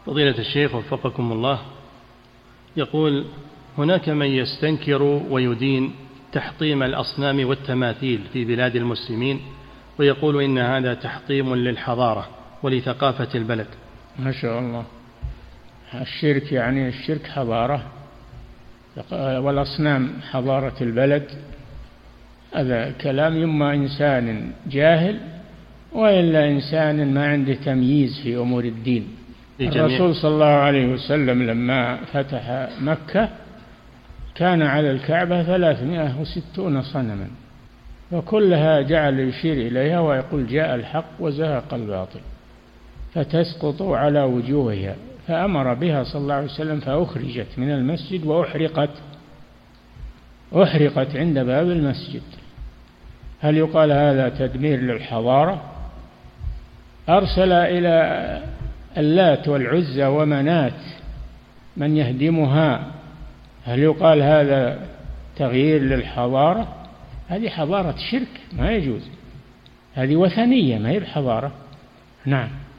فضيلة الشيخ وفقكم الله، يقول: هناك من يستنكر ويدين تحطيم الأصنام والتماثيل في بلاد المسلمين، ويقول إن هذا تحطيم للحضارة ولثقافة البلد. ما شاء الله. الشرك يعني الشرك حضارة، والأصنام حضارة البلد. هذا كلام إما إنسان جاهل وإلا إنسان ما عنده تمييز في أمور الدين. الرسول صلى الله عليه وسلم لما فتح مكة كان على الكعبة 360 صنما، وكلها جعل يشير إليها ويقول: جاء الحق وزهق الباطل، فتسقط على وجوهها. فأمر بها صلى الله عليه وسلم فأخرجت من المسجد وأحرقت عند باب المسجد. هل يقال هذا تدمير للحضارة؟ أرسل إلى اللات والعزى ومنات من يهدمها، هل يقال هذا تغيير للحضارة؟ هذه حضارة شرك، ما يجوز، هذه وثنية، ما هي بحضارة. نعم.